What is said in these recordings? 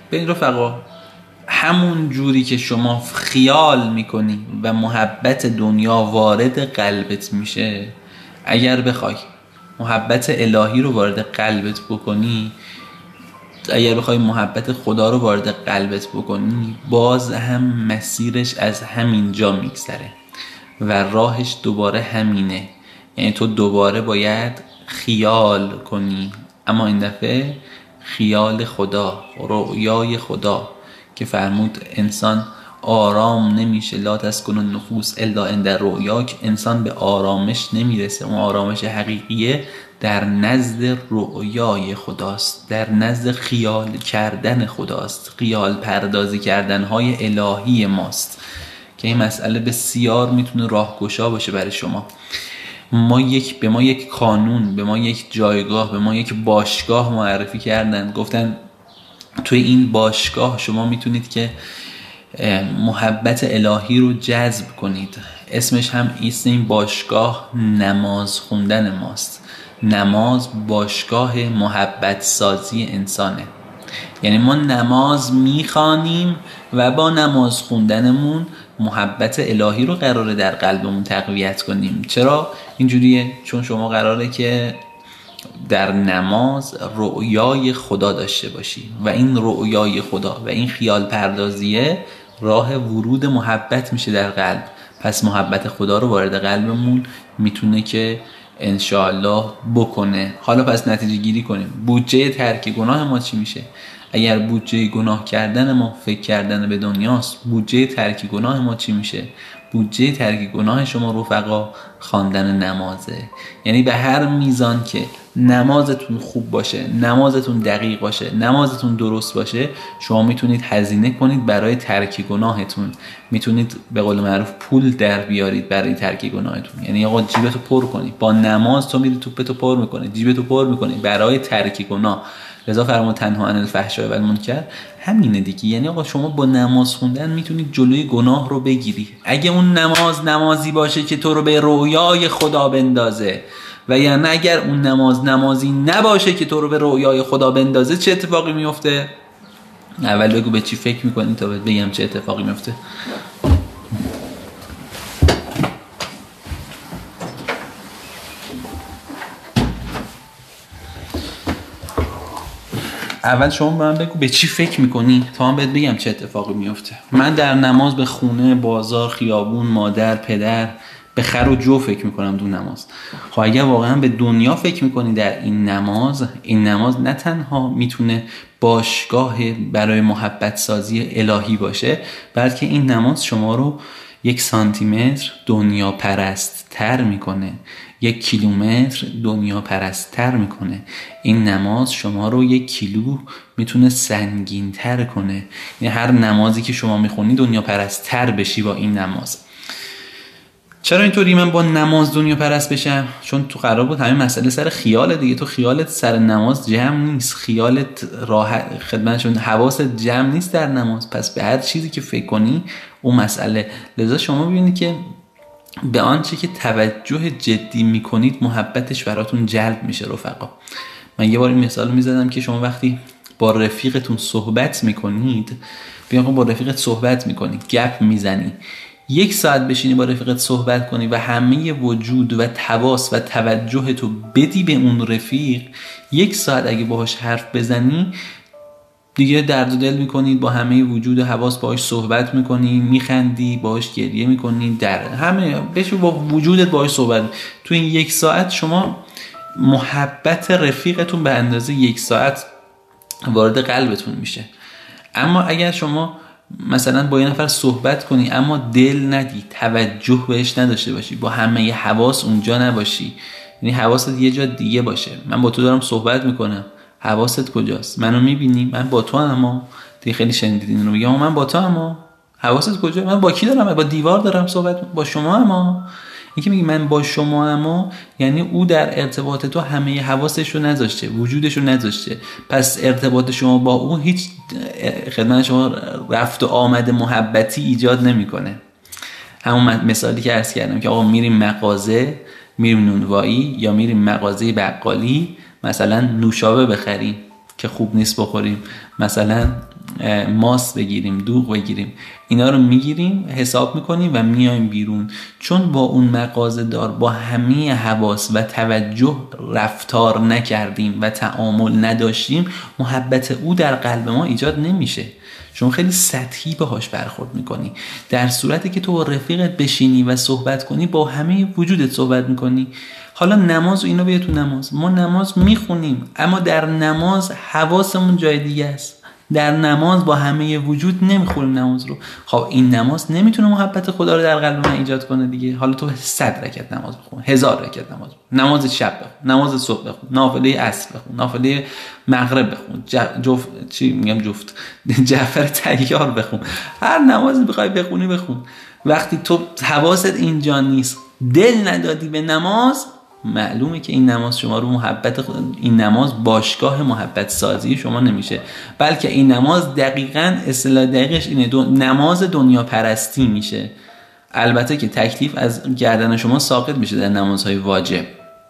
ببین رفقا، همون جوری که شما خیال میکنی و محبت دنیا وارد قلبت میشه، اگر بخوای محبت الهی رو وارد قلبت بکنی، اگر بخوای محبت خدا رو وارد قلبت بکنی، باز هم مسیرش از همین جا میگذره و راهش دوباره همینه. یعنی تو دوباره باید خیال کنی، اما این دفعه خیال خدا، رؤیای خدا که فرمود انسان آرام نمیشه، لا تسکن النفوس الا عند رؤیاک. انسان به آرامش نمیرسه، اون آرامش حقیقیه در نزد رؤیای خداست، در نزد خیال کردن خداست، خیال پردازی کردن های الهی ماست که این مسئله بسیار میتونه راهگشا باشه برای شما. به ما یک کانون، به ما یک جایگاه، به ما یک باشگاه معرفی کردن، گفتن توی این باشگاه شما میتونید که محبت الهی رو جذب کنید. اسمش هم این باشگاه نماز خوندن ماست. نماز باشگاه محبت سازی انسانه. یعنی ما نماز میخوانیم و با نماز خوندنمون محبت الهی رو قراره در قلبمون تقویت کنیم. چرا اینجوریه؟ چون شما قراره که در نماز رؤیای خدا داشته باشی و این رؤیای خدا و این خیال پردازیه راه ورود محبت میشه در قلب. پس محبت خدا رو وارد قلبمون میتونه که انشاءالله بکنه. حالا پس نتیجه گیری کنیم. بودجه ترک گناه ما چی میشه؟ اگر بودجه گناه کردن ما فکر کردن به دنیاست، بودجه ترک گناه ما چی میشه؟ بودجه ترک گناه شما رفقا خواندن نمازه. یعنی به هر میزان که نمازتون خوب باشه، نمازتون دقیق باشه، نمازتون درست باشه، شما میتونید هزینه کنید برای ترک گناهتون. میتونید به قول معروف پول در بیارید برای ترک گناهتون. یعنی آقا جیبتو پر کنی با نماز، تو میری توپتو پر میکنی، جیبتو پر میکنی برای ترک گناه. لذا فرمود تنها عن الفحشاء و المنکر همینه دیگه. یعنی آقا شما با نماز خوندن میتونید جلوی گناه رو بگیری. اگه اون نمازی باشه که تو رو به رویای خدا بندازه، و یعنی اگر اون نمازی نباشه که تو رو به رویای خدا بندازه، چه اتفاقی میفته؟ اول بگو به چی فکر میکنی تا بگم چه اتفاقی میفته. اول شما به من بگو به چی فکر میکنی تا من بهت بگم چه اتفاقی میفته. من در نماز به خونه، بازار، خیابون، مادر، پدر، به خر و جو فکر میکنم دو نماز. خب اگر واقعا به دنیا فکر میکنی در این نماز نه تنها میتونه باشگاه برای محبت سازی الهی باشه، بلکه این نماز شما رو 1 سانتیمتر دنیا پرست تر میکنه، 1 کیلومتر دنیا پرست تر میکنه. این نماز شما رو 1 کیلو میتونه سنگین تر کنه. یعنی هر نمازی که شما میخونی دنیا پرست تر بشی با این نماز. چرا اینطوری من با نماز دنیا پرست بشم؟ چون تو قرار بود همین مسئله سر خیال دیگه. تو خیالت سر نماز جمع نیست، خیالت راحت خدمتشون حواست جمع نیست در نماز. پس به هر چیزی که فکر کنی اون مسئله. لذا شما ببینید که به آنچه که توجه جدی میکنید محبتش براتون جلب میشه رفقا. من یه بار این مثال میزدم که شما وقتی با رفیقتون صحبت میکنید، با رفیقت صحبت میکنی، گپ میزنی، 1 ساعت بشینی با رفیقت صحبت کنی و همه وجود و حواس و توجه تو بدی به اون رفیق، 1 ساعت اگه باهاش حرف بزنی دیگه درد و دل میکنید، با همه وجود و حواس باهاش صحبت میکنی، میخندی، باهاش گریه میکنی، در همه بشو با وجودت باهاش صحبت. تو این 1 ساعت شما محبت رفیقتون به اندازه 1 ساعت وارد قلبتون میشه. اما اگر شما مثلا با یه نفر صحبت کنی اما دل ندی، توجه بهش نداشته باشی، با همه حواس اونجا نباشی، یعنی حواست یه جا دیگه باشه، من با تو دارم صحبت میکنم، حواست کجاست؟ منو میبینی؟ من با تو اما دیگه خیلی شنیدین اینو میگم من با تو اما حواست کجا؟ من با کی دارم؟ با دیوار دارم صحبت با شما اما. این که میگه من با شما اما یعنی او در ارتباط تو همه حواسش رو نذاشته، وجودش رو نذاشته. پس ارتباط شما با او هیچ خدمت شما رفت و آمد محبتی ایجاد نمیکنه. همون مثالی که عرض کردم که آقا میریم مغازه، میریم نونوایی یا میریم مغازه بقالی مثلا نوشابه بخریم که خوب نیست بخوریم، مثلا ماس بگیریم، دوغ بگیریم، اینا رو میگیریم، حساب میکنیم و میایم بیرون. چون با اون مغازه دار با همه حواس و توجه رفتار نکردیم و تعامل نداشتیم، محبت او در قلب ما ایجاد نمیشه. چون خیلی سطحی باهاش برخورد میکنی. در صورتی که تو با رفیقت بشینی و صحبت کنی، با همه وجودت صحبت میکنی. حالا نماز و اینا بیاد تو نماز، ما نماز میخونیم اما در نماز حواسمون جای دیگه است. در نماز با همه وجود نمیخونیم نماز رو. خب این نماز نمیتونه محبت خدا رو در قلب من ایجاد کنه دیگه. حالا تو 100 رکعت نماز بخون، 1000 رکعت نماز بخون، نماز شب بخون، نماز صبح بخون، نافله عصر بخون، نافله مغرب بخون، جعفر طیار بخون، هر نمازی بخوای بخونی بخون. وقتی تو حواست اینجا نیست، دل ندادی به نماز، معلومه که این نماز شما رو این نماز باشگاه محبت سازی شما نمیشه، بلکه این نماز دقیقاً اصطلاح دقیقش اینه، نماز دنیا پرستی میشه. البته که تکلیف از گردن شما ساقط میشه در نمازهای واجب.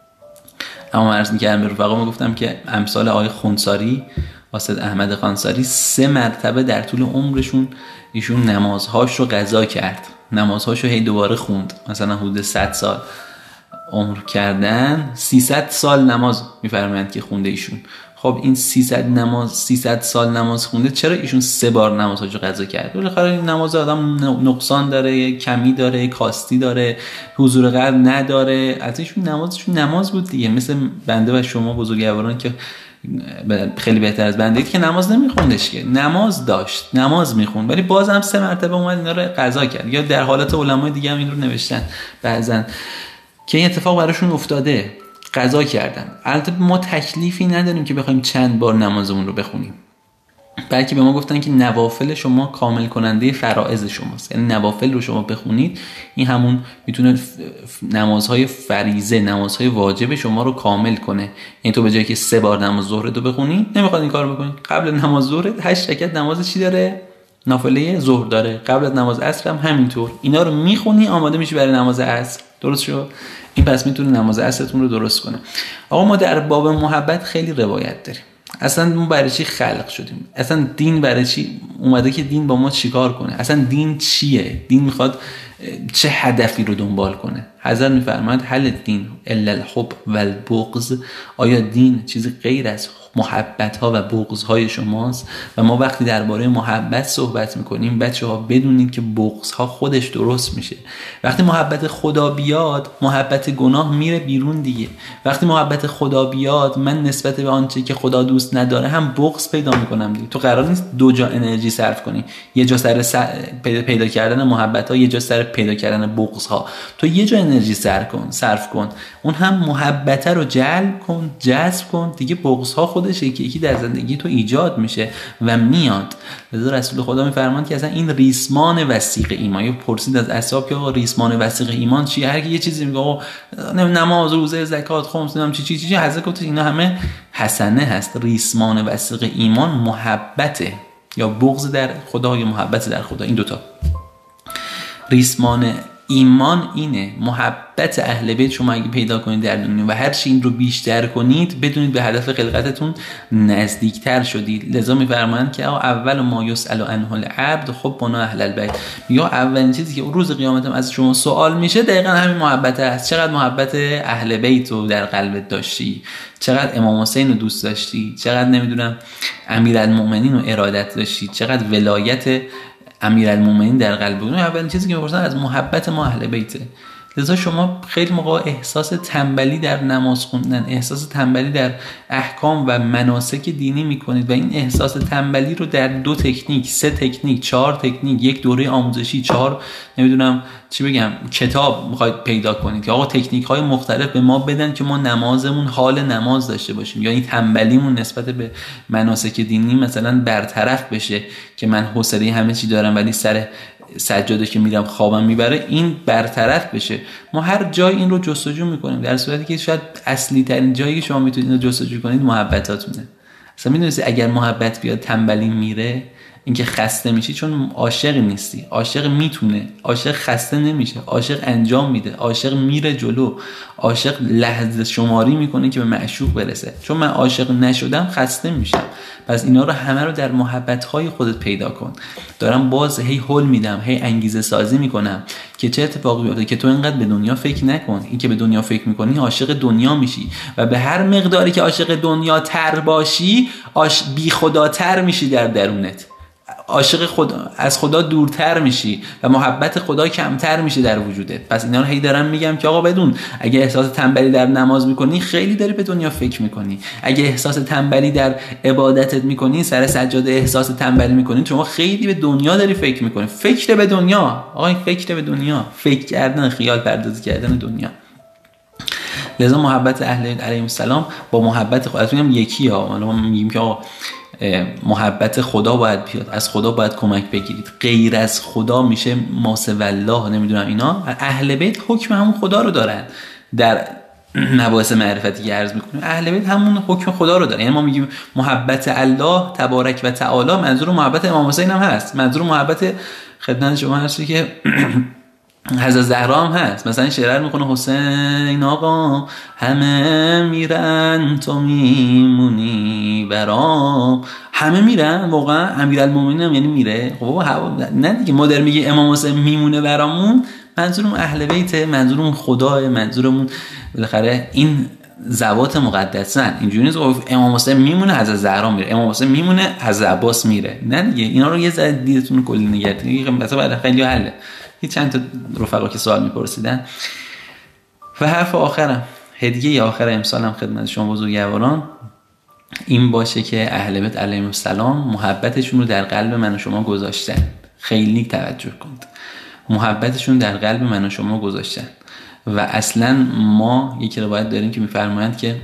اما عرض می‌کردم به رفقا، میگفتم که امثال آقای خونساری، واسط احمد خانساری 3 مرتبه در طول عمرشون ایشون نمازهاش رو قضا کرد، نمازهاش رو هی دوباره خوند. مثلا حدود 100 سال عمر کردن، 300 سال نماز میفرمایند که خونده ایشون. خب این 300 سال نماز خونده، چرا ایشون 3 بار نمازهاشو قضا کرد؟ بالاخره این نماز آدم نقصان داره، کمی داره، کاستی داره، حضور قلب نداره. از ایشون نماز بود دیگه. مثل بنده و شما بزرگواران که خیلی بهتر از بنده که نماز نمیخوندش، که نماز داشت، نماز میخوند، ولی باز هم 3 مرتبه اومد اینا رو قضا کرد. یا در حالت علمای دیگه هم این رو نوشتن بعضن که این اتفاق براشون افتاده، قضا کردن. البته ما تکلیفی نداریم که بخوایم چند بار نمازمون رو بخونیم، بلکه به ما گفتن که نوافل شما کامل کننده فرائض شماست. یعنی نوافل رو شما بخونید، این همون میتونه نمازهای فریضه، نمازهای واجب شما رو کامل کنه. یعنی تو به جایی که 3 بار نماز ظهر رو بخونی، نمیخواد این کارو بکنی، قبل نماز ظهر 8 رکعت نماز چی داره؟ نافله ظهر داره. قبل از نماز عصر هم همینطور. اینا رو میخونی، آماده میشی برای نماز عصر. درست شد؟ این پس میتونه نماز عصرتون رو درست کنه. آقا ما در باب محبت خیلی روایت داریم. اصلا ما برای چی خلق شدیم؟ اصلا دین برای چی اومده که دین با ما چیکار کنه؟ اصلا دین چیه؟ دین میخواد چه هدفی رو دنبال کنه؟ حضرت میفرماید هل الدین الا الحب و البغض؟ آیا دین چیزی غیر از محبت ها و بغض های شماست؟ و ما وقتی درباره محبت صحبت میکنیم، بچه‌ها بدونید که بغض ها خودش درست میشه. وقتی محبت خدا بیاد، محبت گناه میره بیرون دیگه. وقتی محبت خدا بیاد، من نسبت به آنچه که خدا دوست نداره هم بغض پیدا میکنم دیگه. تو قرار نیست 2 جا انرژی صرف کنی، یه جا سر پیدا کردن محبت ها، یه جا سر پیدا کردن بغض ها. تو یه جا انرژی صرف کن، اون هم محبت رو جذب کن دیگه. بغض ها خودش یکی در زندگی تو ایجاد میشه و میاد. لذا رسول خدا میفرمان که اصلا این ریسمان وثیق ایمان. پرسید از اصحاب که آقا ریسمان وثیق ایمان چیه؟ هر کی یه چیزی میگه آقا نماز، روزه، زکات، خمس، نمیدونم چی حضرت گفت اینا همه حسنه هست. ریسمان وثیق ایمان محبته، یا بغض در خدا یا محبت در خدا. این دوتا ریسمان ایمان اینه. محبت اهل بیت شما اگه پیدا کنید در دنیا و هر چی این رو بیشتر کنید، بدونید به هدف خلقتتون نزدیکتر شدید. لذا میفرمایند که اول ما یسأل عنه العبد حبنا اهل البیت. یا اولین چیزی که روز قیامت از شما سوال میشه دقیقاً همین محبت است. چقدر محبت اهل بیت رو در قلبت داشتی؟ چقدر امام حسین رو دوست داشتی؟ چقدر نمیدونم امیرالمومنین رو ارادت داشتی؟ چقدر ولایت امیرالمومنین در قلب بود؟ اولین چیزی که میپرسن از محبت ما اهل بیته. لذا شما خیلی موقع احساس تنبلی در نماز خوندن، احساس تنبلی در احکام و مناسک دینی میکنید و این احساس تنبلی رو در 2 تکنیک، 3 تکنیک، 4 تکنیک، 1 دوره آموزشی، 4 نمیدونم چی بگم کتاب میخواید پیدا کنید که آقا تکنیک های مختلف به ما بدن که ما نمازمون حال نماز داشته باشیم، یعنی تنبلیمون نسبت به مناسک دینی مثلا برطرف بشه که من حوصله همه چی دارم ولی سر سجاده که میرم خوابم میبره این برطرف بشه. ما هر جای این رو جستجو میکنیم، در صورتی که شاید اصلی ترین جایی که شما میتونید این رو جستجو کنید محبتاتونه. اصلا میدونید اگر محبت بیاد تنبلی میره، اینکه خسته میشی چون عاشق نیستی. عاشق میتونه، عاشق خسته نمیشه، عاشق انجام میده، عاشق میره جلو، عاشق لحظه شماری میکنه که به معشوق برسه. چون من عاشق نشدم خسته میشم. پس اینا رو همه رو در محبت‌های خودت پیدا کن. دارم باز هی هول میدم، هی انگیزه سازی میکنم که چه اتفاقی بیفته که تو اینقدر به دنیا فکر نکن. این که به دنیا فکر میکنی عاشق دنیا میشی و به هر مقداری که عاشق دنیا تر باشی بی خداتر میشی در درونت. عاشق خدا، از خدا دورتر میشی و محبت خدا کمتر میشه در وجودت. پس اینا رو هی دارم میگم که آقا بدون، اگه احساس تنبلی در نماز میکنی خیلی داری به دنیا فکر میکنی. اگه احساس تنبلی در عبادتت میکنی، سر سجاده احساس تنبلی میکنی، شما خیلی به دنیا داری فکر میکنی. فکر به دنیا، آقا این فکر به دنیا، فکر کردن، خیال پردازی کردن دنیا. لذا محبت اهل بیت علیهم السلام با محبت خودتون هم یکی ها. ما میگیم که آقا محبت خدا باید بیاد، از خدا باید کمک بگیرید، غیر از خدا میشه ماسو الله، نمیدونم اینا. اهل بیت حکم همون خدا رو دارن. در مباحث معرفتی که عرض میکنیم اهل بیت همون حکم خدا رو دارن. یعنی ما میگیم محبت الله تبارک و تعالی، منظور محبت امام حسین هم هست، منظور محبت خدمت شما هست که حضرت زهرا هم هست. مثلا شعر میکنه حسین آقا همه میرن تو میمونی برام. همه میرن واقعا، امیرالمومنین هم یعنی میره. خب نه دیگه، ما در میگه امام حسین میمونه برامون، منظورمون اهل بیت، منظورمون خداه، منظورمون بالاخره این ذوات مقدسن. اینجوری نیست امام حسین میمونه حضرت زهرا میره، امام حسین میمونه حضرت عباس میره. نه دیگه، اینا رو یه ذره دیدتون کلی نگردید. مثلا بعد خیلی حله. چند تا رفقا که سوال میپرسیدن. و حرف آخرم، هدیه آخر امسالم خدمت شما بزرگواران این باشه که اهل بیت علیهم السلام محبتشون رو در قلب من و شما گذاشتن. خیلی توجه کنید، محبتشون در قلب من و شما گذاشتن. و اصلا ما یک روایت داریم که میفرمایند که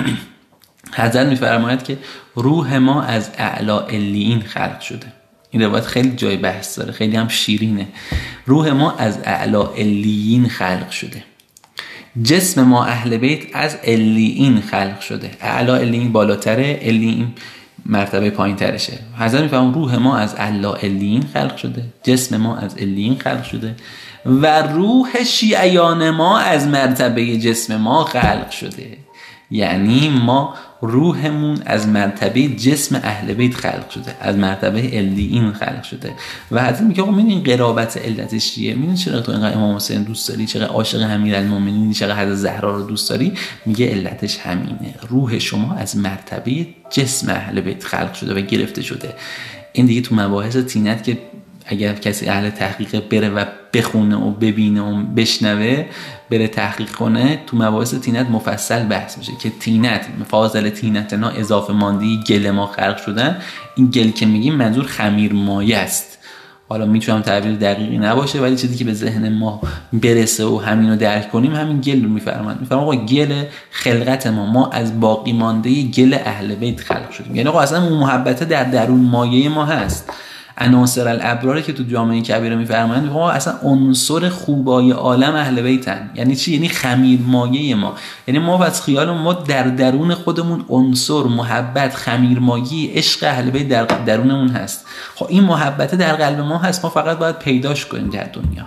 حضرت میفرماید که روح ما از اعلی علیین خلق شده. این روایت خیلی جای بحث داره، خیلی هم شیرینه. روح ما از اعلی علیین خلق شده، جسم ما اهل بیت از علیین خلق شده. اعلی علیین بالاتره، علیین مرتبه پایین ترشه. حضرت میفهمون روح ما از اعلی علیین خلق شده، جسم ما از علیین خلق شده و روح شیعیان ما از مرتبه جسم ما خلق شده. یعنی ما روحمون از مرتبه جسم اهل بیت خلق شده، از مرتبه علیین خلق شده. و حضرت میگه آقا میدونین قرابت علتش چیه؟ میدونین چرا تو اینقدر امام حسین دوست داری، چرا عاشق امیرالمومنین، چرا حضرت زهرا رو دوست داری؟ میگه علتش همینه، روح شما از مرتبه جسم اهل بیت خلق شده و گرفته شده. این دیگه تو مباحث طینت که اگر کسی اهل تحقیق بره و بخونه و ببینه و بشنوه، بره تحقیق کنه، تو مباحث طینت مفصل بحث میشه که طینت، فاضل طینتنا اضافه ماندی گل ما خلق شدن. این گل که میگیم منظور خمیر مایه است. حالا میتونم تعبیر دقیقی نباشه، ولی چیزی که به ذهن ما برسه و همین رو درک کنیم همین گل رو میفرمان آقا گل خلقت ما از باقی مانده گل اهل بیت خلق شدیم. یعنی آقا اصلا محبت در درون مایه ما هست. عناصر الابرار که تو جامعه کبیره میفرمایند میگه اصلا عنصر خوبای عالم اهل بیتن. یعنی چی؟ یعنی خمیر مایه ما. یعنی ما از خیال ما در درون خودمون عنصر محبت، خمیر مایه، عشق اهل بیت در درونمون هست. خب این محبت در قلب ما هست، ما فقط باید پیداش کنیم در دنیا.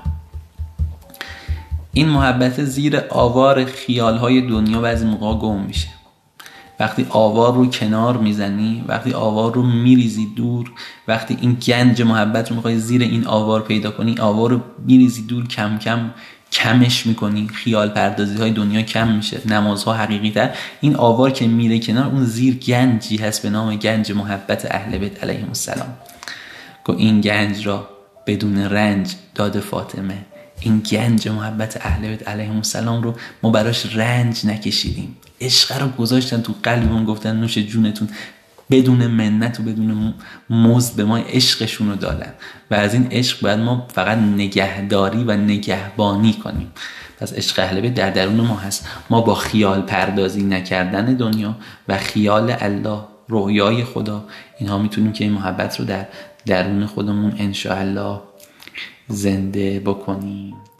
این محبت زیر آوار خیالهای دنیا بعضی موقع گم میشه. وقتی آوار رو کنار میزنی، وقتی آوار رو میریزی دور، وقتی این گنج محبت رو میخوای زیر این آوار پیدا کنی، آوار رو میریزی دور، کم کم کمش میکنی، خیال پردازی های دنیا کم میشه، نمازها حقیقی تر. این آوار که میره کنار، اون زیر گنجی هست به نام گنج محبت اهل بیت علیهم السلام. که این گنج را بدون رنج داد فاطمه. این گنج محبت اهل بیت علیهم السلام رو ما براش رنج نکشیدیم، عشق رو گذاشتن تو قلبمون، گفتن نوش جونتون، بدون منت و بدون مزد به ما عشقشون رو دادن و از این عشق باید ما فقط نگهداری و نگهبانی کنیم. پس عشق اهل بیت در درون ما هست. ما با خیال پردازی نکردن دنیا و خیال الله، رویای خدا، اینها میتونیم که این محبت رو در درون خودمون انشاءالله زنده بکنیم.